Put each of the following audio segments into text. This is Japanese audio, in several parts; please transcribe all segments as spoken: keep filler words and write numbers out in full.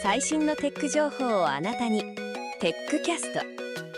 最新のテック情報をあなたに。テックキャスト。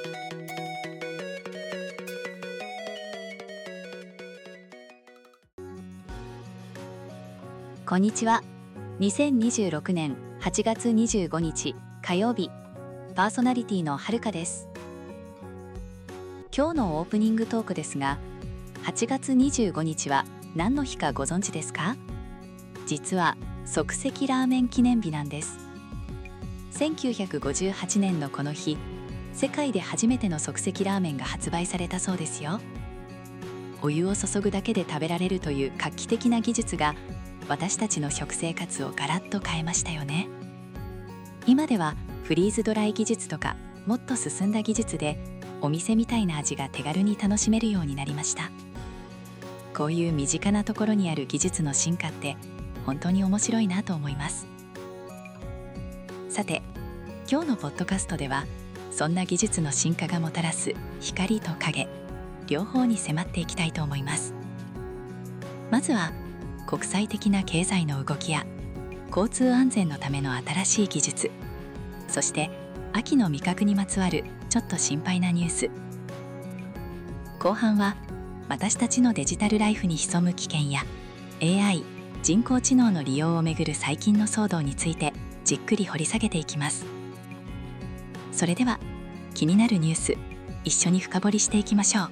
こんにちは。にせんにじゅうろくねんはちがつにじゅうごにち火曜日、パーソナリティのはるかです。今日のオープニングトークですが、はちがつにじゅうごにちは何の日かご存知ですか？実は即席ラーメン記念日なんです。せんきゅうひゃくごじゅうはちねんのこの日、世界で初めての即席ラーメンが発売されたそうですよ。お湯を注ぐだけで食べられるという画期的な技術が私たちの食生活をガラッと変えましたよね。今ではフリーズドライ技術とかもっと進んだ技術でお店みたいな味が手軽に楽しめるようになりました。こういう身近なところにある技術の進化って本当に面白いなと思います。さて、今日のポッドキャストではそんな技術の進化がもたらす光と影、両方に迫っていきたいと思います。まずは国際的な経済の動きや交通安全のための新しい技術、そして秋の味覚にまつわるちょっと心配なニュース。後半は私たちのデジタルライフに潜む危険や エーアイ 人工知能の利用をめぐる最近の騒動についてじっくり掘り下げていきます。それでは気になるニュース、一緒に深掘りしていきましょう。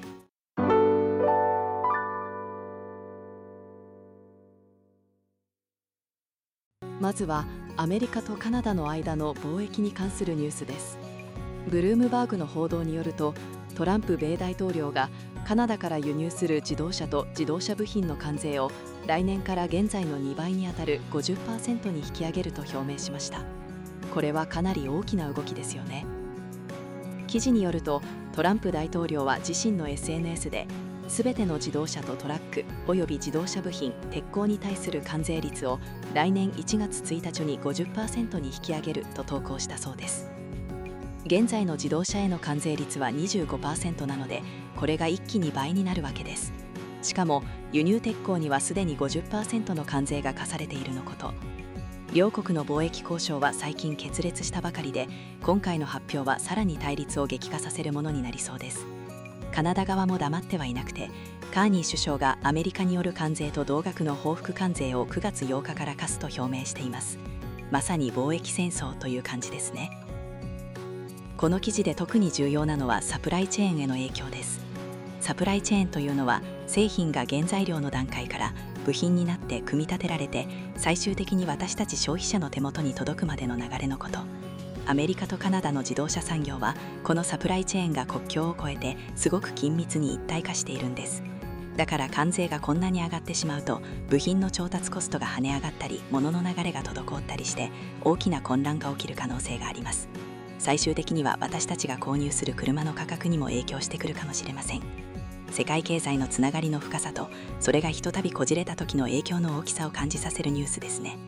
まずはアメリカとカナダの間の貿易に関するニュースです。ブルームバーグの報道によると、トランプ米大統領がカナダから輸入する自動車と自動車部品の関税を来年から現在のにばいにあたる ごじゅっパーセント に引き上げると表明しました。これはかなり大きな動きですよね。記事によると、トランプ大統領は自身の エスエヌエス で、すべての自動車とトラックおよび自動車部品・鉄鋼に対する関税率を来年いちがつついたちに ごじゅっパーセント に引き上げると投稿したそうです。現在の自動車への関税率は にじゅうごパーセント なので、これが一気に倍になるわけです。しかも輸入鉄鋼にはすでに ごじゅっパーセント の関税が課されているのこと。両国の貿易交渉は最近決裂したばかりで、今回の発表はさらに対立を激化させるものになりそうです。カナダ側も黙ってはいなくて、カーニー首相がアメリカによる関税と同額の報復関税をくがつようかから課すと表明しています。まさに貿易戦争という感じですね。この記事で特に重要なのはサプライチェーンへの影響です。サプライチェーンというのは、製品が原材料の段階から部品になって組み立てられて、最終的に私たち消費者の手元に届くまでの流れのこと。アメリカとカナダの自動車産業はこのサプライチェーンが国境を越えてすごく緊密に一体化しているんです。だから関税がこんなに上がってしまうと、部品の調達コストが跳ね上がったり、物の流れが滞ったりして大きな混乱が起きる可能性があります。最終的には私たちが購入する車の価格にも影響してくるかもしれません。世界経済のつながりの深さと、それがひとたびこじれた時の影響の大きさを感じさせるニュースですね。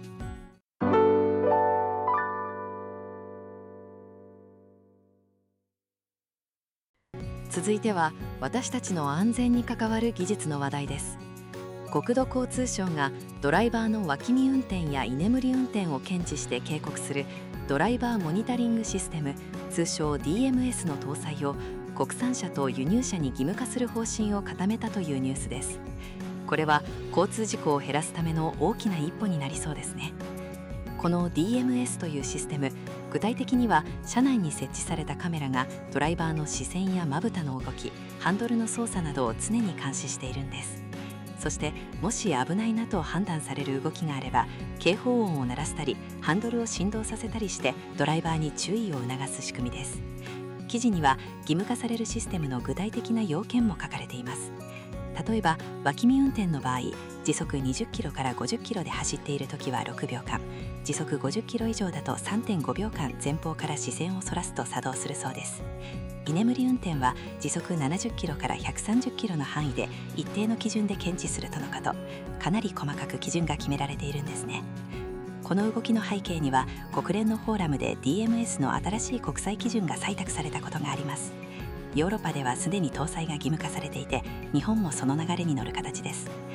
続いては私たちの安全に関わる技術の話題です。国土交通省がドライバーの脇見運転や居眠り運転を検知して警告するドライバーモニタリングシステム、通称 ディーエムエス の搭載を国産車と輸入車に義務化する方針を固めたというニュースです。これは交通事故を減らすための大きな一歩になりそうですね。この ディーエムエス というシステム、具体的には車内に設置されたカメラがドライバーの視線やまぶたの動き、ハンドルの操作などを常に監視しているんです。そしてもし危ないなと判断される動きがあれば、警報音を鳴らしたりハンドルを振動させたりしてドライバーに注意を促す仕組みです。記事には義務化されるシステムの具体的な要件も書かれています。例えば脇見運転の場合、時速にじゅっキロからごじゅっキロで走っているときはろくびょうかん、時速ごじゅっキロ以上だと さんてんごびょうかん前方から視線をそらすと作動するそうです。居眠り運転は時速ななじゅっキロからひゃくさんじゅっキロの範囲で一定の基準で検知するとのこと。かなり細かく基準が決められているんですね。この動きの背景には、国連のフォーラムで ディーエムエス の新しい国際基準が採択されたことがあります。ヨーロッパではすでに搭載が義務化されていて、日本もその流れに乗る形です。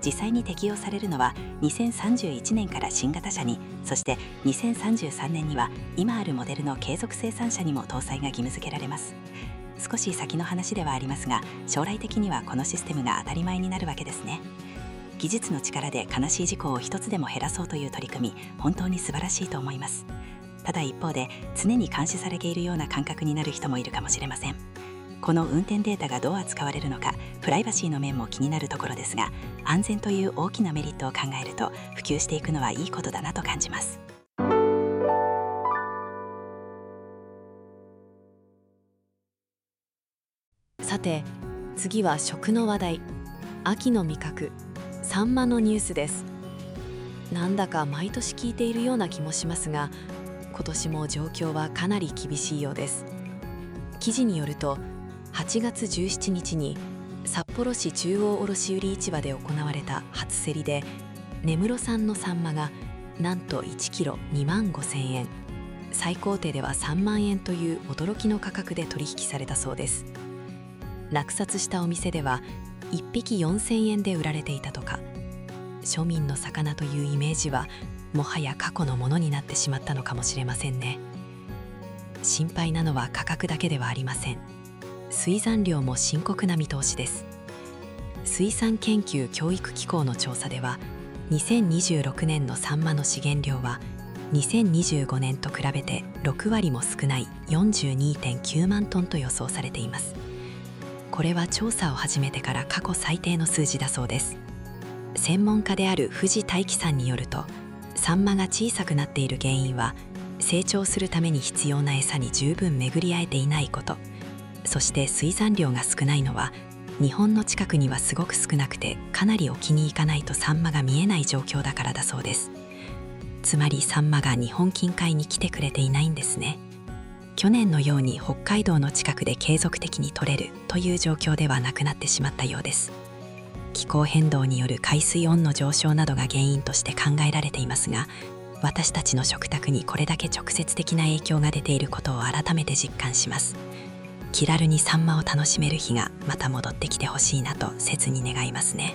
実際に適用されるのはにせんさんじゅういちねんから新型車に、そしてにせんさんじゅうさんねんには今あるモデルの継続生産車にも搭載が義務付けられます。少し先の話ではありますが、将来的にはこのシステムが当たり前になるわけですね。技術の力で悲しい事故を一つでも減らそうという取り組み、本当に素晴らしいと思います。ただ一方で、常に監視されているような感覚になる人もいるかもしれません。この運転データがどう扱われるのか、プライバシーの面も気になるところですが、安全という大きなメリットを考えると普及していくのはいいことだなと感じます。 さて、次は食の話題。秋の味覚、サンマのニュースです。なんだか毎年聞いているような気もしますが、今年も状況はかなり厳しいようです。記事によると、はちがつじゅうしちにちに札幌市中央卸売市場で行われた初競りで、根室産のサンマがなんといちキロにまんごせんえん、最高値ではさんまんえんという驚きの価格で取引されたそうです。落札したお店ではいっぴきよんせんえんで売られていたとか。庶民の魚というイメージはもはや過去のものになってしまったのかもしれませんね。心配なのは価格だけではありません。水産量も深刻な見通しです。水産研究教育機構の調査では、にせんにじゅうろくねんのサンマの資源量はにせんにじゅうごねんと比べてろくわりも少ない よんじゅうにてんきゅうまんトンと予想されています。これは調査を始めてから過去最低の数字だそうです。専門家である藤大樹さんによると、サンマが小さくなっている原因は成長するために必要な餌に十分巡り合えていないこと、そして水産量が少ないのは日本の近くにはすごく少なくて、かなり沖に行かないとサンマが見えない状況だからだそうです。つまりサンマが日本近海に来てくれていないんですね。去年のように北海道の近くで継続的に取れるという状況ではなくなってしまったようです。気候変動による海水温の上昇などが原因として考えられていますが、私たちの食卓にこれだけ直接的な影響が出ていることを改めて実感します。気軽にサンマを楽しめる日がまた戻ってきてほしいなと切に願いますね。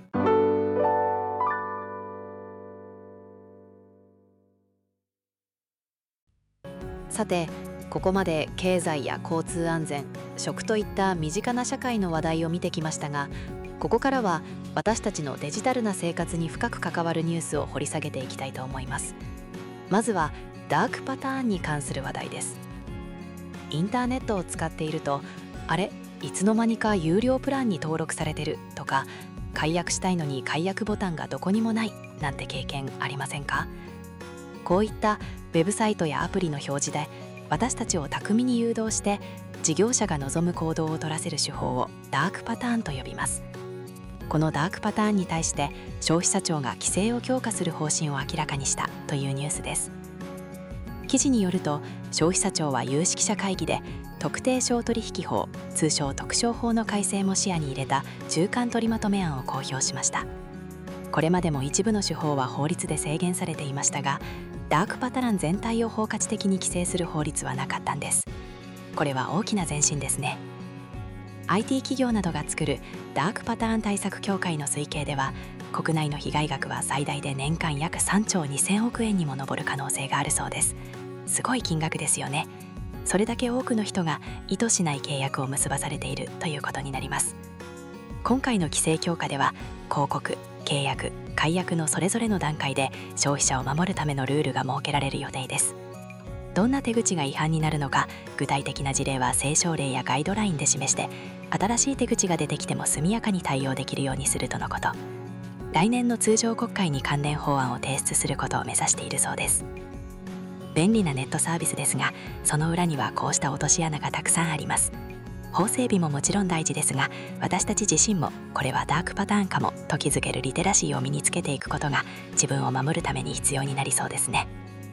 さて、ここまで経済や交通安全、食といった身近な社会の話題を見てきましたが、ここからは私たちのデジタルな生活に深く関わるニュースを掘り下げていきたいと思います。まずはダークパターンに関する話題です。インターネットを使っていると、あれ、いつの間にか有料プランに登録されてるとか、解約したいのに解約ボタンがどこにもないなんて経験ありませんか？こういったウェブサイトやアプリの表示で私たちを巧みに誘導して事業者が望む行動を取らせる手法をダークパターンと呼びます。このダークパターンに対して消費者庁が規制を強化する方針を明らかにしたというニュースです。記事によると、消費者庁は有識者会議で特定商取引法、通称特商法の改正も視野に入れた中間取りまとめ案を公表しました。これまでも一部の手法は法律で制限されていましたが、ダークパターン全体を包括的に規制する法律はなかったんです。これは大きな前進ですね。アイティー 企業などが作るダークパターン対策協会の推計では、国内の被害額は最大で年間約さんちょうにせんおくえんにも上る可能性があるそうです。すごい金額ですよね。それだけ多くの人が意図しない契約を結ばされているということになります。今回の規制強化では、広告、契約、解約のそれぞれの段階で消費者を守るためのルールが設けられる予定です。どんな手口が違反になるのか、具体的な事例は政省令やガイドラインで示して、新しい手口が出てきても速やかに対応できるようにするとのこと。来年の通常国会に関連法案を提出することを目指しているそうです。便利なネットサービスですが、その裏にはこうした落とし穴がたくさんあります。法整備ももちろん大事ですが、私たち自身もこれはダークパターンかもと気づけるリテラシーを身につけていくことが、自分を守るために必要になりそうですね。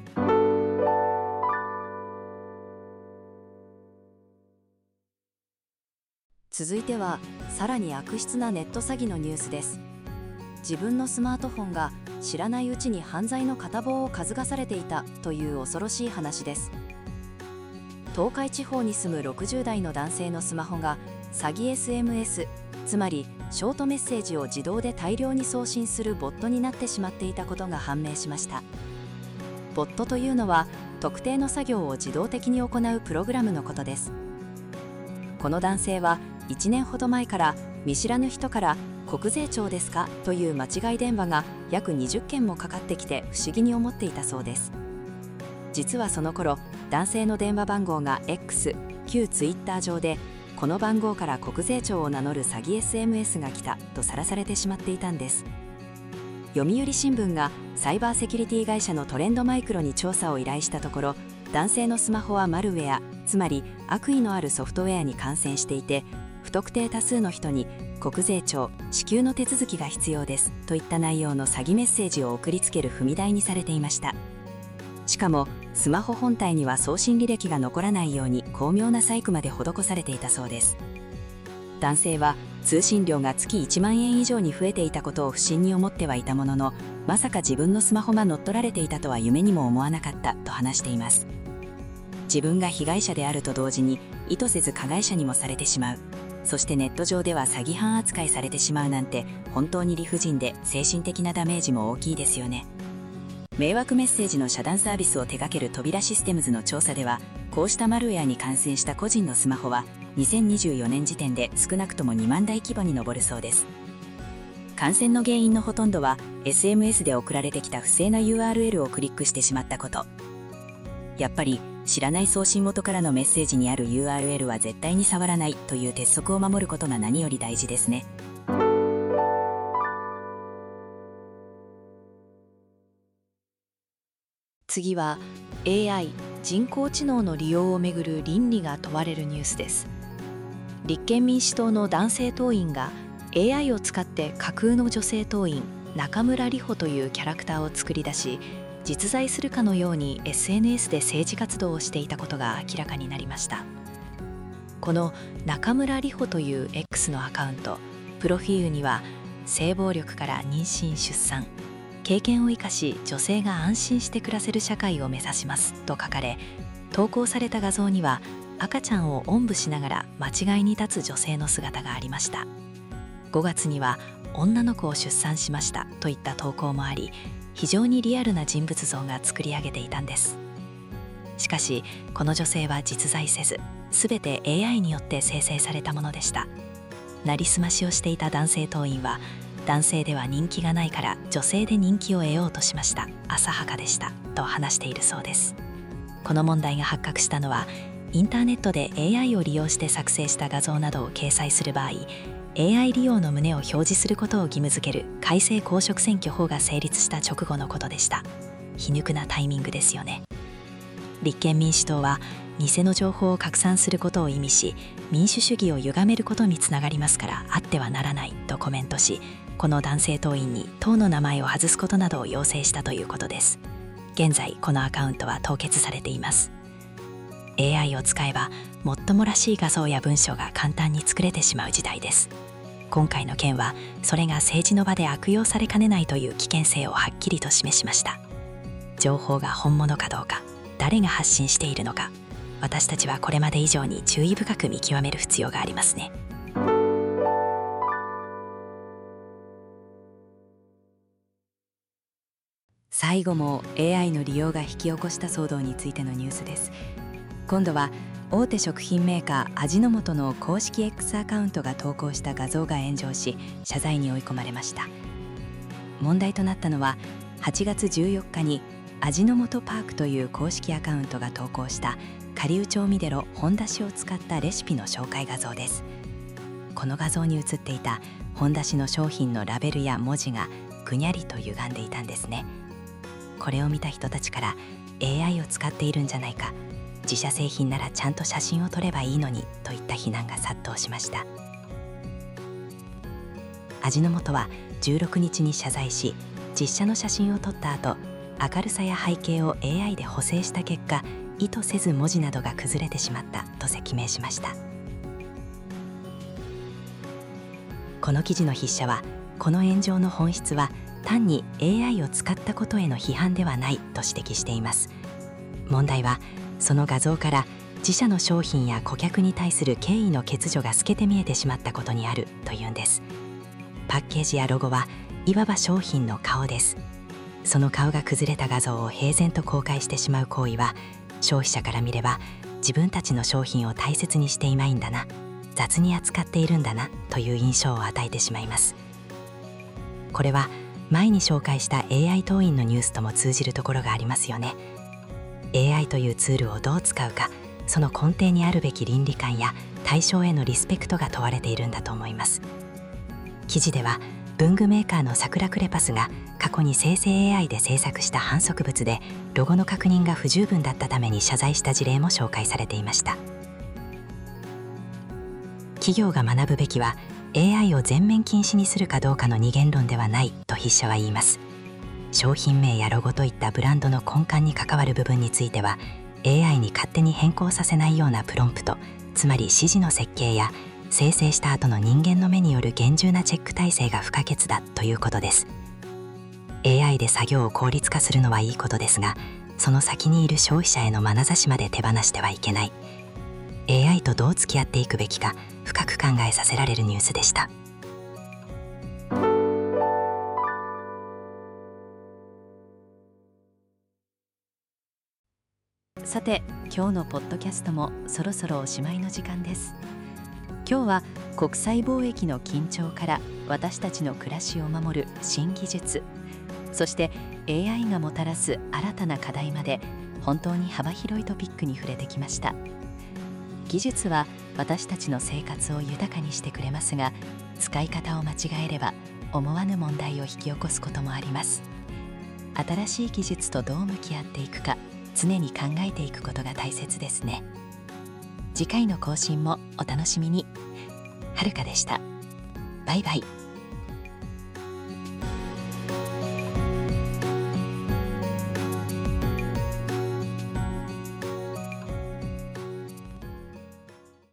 続いては、さらに悪質なネット詐欺のニュースです。自分のスマートフォンが知らないうちに犯罪の片棒を担がされていたという恐ろしい話です。東海地方に住むろくじゅうだいの男性のスマホが詐欺 エスエムエス、つまりショートメッセージを自動で大量に送信するボットになってしまっていたことが判明しました。ボットというのは特定の作業を自動的に行うプログラムのことです。この男性はいちねんほど前から見知らぬ人から国税庁ですかという間違い電話が約にじゅっけんもかかってきて不思議に思っていたそうです。実はその頃、男性の電話番号が X、旧ツイッター上でこの番号から国税庁を名乗る詐欺 エスエムエス が来たとさらされてしまっていたんです。読売新聞がサイバーセキュリティ会社のトレンドマイクロに調査を依頼したところ、男性のスマホはマルウェア、つまり悪意のあるソフトウェアに感染していて、不特定多数の人に国税庁支給の手続きが必要ですといった内容の詐欺メッセージを送りつける踏み台にされていました。しかもスマホ本体には送信履歴が残らないように巧妙な細工まで施されていたそうです。男性は通信料が月いちまんえん以上に増えていたことを不審に思ってはいたものの、まさか自分のスマホが乗っ取られていたとは夢にも思わなかったと話しています。自分が被害者であると同時に意図せず加害者にもされてしまう、そしてネット上では詐欺犯扱いされてしまうなんて本当に理不尽で精神的なダメージも大きいですよね。迷惑メッセージの遮断サービスを手掛ける扉システムズの調査では、こうしたマルウェアに感染した個人のスマホはにせんにじゅうよねん時点で少なくともにまんだい規模に上るそうです。感染の原因のほとんどは エスエムエス で送られてきた不正な ユーアールエル をクリックしてしまったこと。やっぱり知らない送信元からのメッセージにある ユーアールエル は絶対に触らないという鉄則を守ることが何より大事ですね。 次は エーアイ 人工知能の利用をめぐる倫理が問われるニュースです。立憲民主党の男性党員が エーアイ を使って架空の女性党員中村里穂というキャラクターを作り出し、実在するかのように エスエヌエス で政治活動をしていたことが明らかになりました。この中村里穂という X のアカウント、プロフィールには性暴力から妊娠出産、経験を生かし女性が安心して暮らせる社会を目指しますと書かれ、投稿された画像には赤ちゃんをおんぶしながら間違いに立つ女性の姿がありました。ごがつには女の子を出産しましたといった投稿もあり、非常にリアルな人物像が作り上げていたんです。しかしこの女性は実在せず、すべて エーアイ によって生成されたものでした。なりすましをしていた男性党員は、男性では人気がないから女性で人気を得ようとしました、浅はかでしたと話しているそうです。この問題が発覚したのは、インターネットで エーアイ を利用して作成した画像などを掲載する場合、エーアイ 利用の旨を表示することを義務付ける改正公職選挙法が成立した直後のことでした。皮肉なタイミングですよね。立憲民主党は偽の情報を拡散することを意味し、民主主義を歪めることにつながりますからあってはならないとコメントし、この男性党員に党の名前を外すことなどを要請したということです。現在このアカウントは凍結されています。エーアイ を使えばもっともらしい画像や文章が簡単に作れてしまう時代です。今回の件はそれが政治の場で悪用されかねないという危険性をはっきりと示しました。情報が本物かどうか、誰が発信しているのか、私たちはこれまで以上に注意深く見極める必要がありますね。 最後も エーアイ の利用が引き起こした騒動についてのニュースです。今度は大手食品メーカー味の素の公式 X アカウントが投稿した画像が炎上し、謝罪に追い込まれました。問題となったのははちがつじゅうよっかに味の素パークという公式アカウントが投稿した顆粒調味料本だしを使ったレシピの紹介画像です。この画像に写っていた本だしの商品のラベルや文字がぐにゃりと歪んでいたんですね。これを見た人たちから エーアイ を使っているんじゃないか、自社製品ならちゃんと写真を撮ればいいのにといった非難が殺到しました。味の素はじゅうろくにちに謝罪し、実写の写真を撮った後、明るさや背景を エーアイ で補正した結果、意図せず文字などが崩れてしまったと説明しました。この記事の筆者は、この炎上の本質は単に エーアイ を使ったことへの批判ではないと指摘しています。問題はその画像から自社の商品や顧客に対する敬意の欠如が透けて見えてしまったことにあるというんです。 パッケージやロゴはいわば商品の顔です。その顔が崩れた画像を平然と公開してしまう行為は、消費者から見れば自分たちの商品を大切にしていないんだな、雑に扱っているんだなという印象を与えてしまいます。これは前に紹介した エーアイ 党員のニュースとも通じるところがありますよね。 エーアイ というツールをどう使うか、その根底にあるべき倫理観や対象へのリスペクトが問われているんだと思います。記事では文具メーカーのサクラクレパスが過去に生成 エーアイ で制作した販促物でロゴの確認が不十分だったために謝罪した事例も紹介されていました。企業が学ぶべきは エーアイ を全面禁止にするかどうかの二元論ではないと筆者は言います。商品名やロゴといったブランドの根幹に関わる部分については エーアイ に勝手に変更させないようなプロンプト、つまり指示の設計や生成した後の人間の目による厳重なチェック体制が不可欠だということです。エーアイ で作業を効率化するのはいいことですが、その先にいる消費者への眼差しまで手放してはいけない。エーアイ とどう付き合っていくべきか深く考えさせられるニュースでした。 さて、今日のポッドキャストもそろそろおしまいの時間です。今日は国際貿易の緊張から私たちの暮らしを守る新技術、そして エーアイ がもたらす新たな課題まで本当に幅広いトピックに触れてきました。技術は私たちの生活を豊かにしてくれますが、使い方を間違えれば思わぬ問題を引き起こすこともあります。新しい技術とどう向き合っていくか、常に考えていくことが大切ですね。次回の更新もお楽しみに。はるかでした。バイバイ。